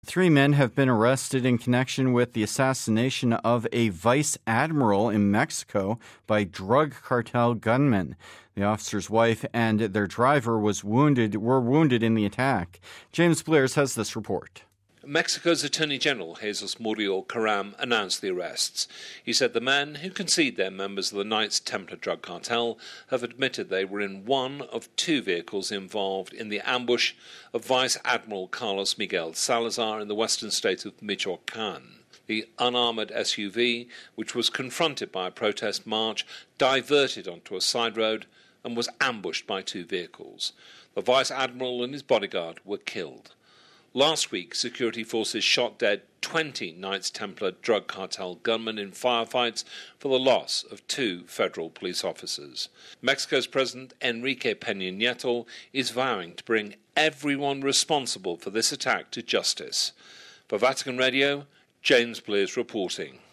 3 men have been arrested in connection with the assassination of a vice admiral in Mexico by drug cartel gunmen. The officer's wife and their driver were wounded in the attack. James Blair has this report. Mexico's Attorney General Jesus Murillo Caram announced the arrests. He said the men, who concede they're members of the Knights Templar drug cartel, have admitted they were in one of 2 vehicles involved in the ambush of Vice Admiral Carlos Miguel Salazar in the western state of Michoacán. The unarmoured SUV, which was confronted by a protest march, diverted onto a side road and was ambushed by 2 vehicles. The Vice Admiral and his bodyguard were killed. Last week, security forces shot dead 20 Knights Templar drug cartel gunmen in firefights for the loss of 2 federal police officers. Mexico's President Enrique Peña Nieto is vowing to bring everyone responsible for this attack to justice. For Vatican Radio, James Blair reporting.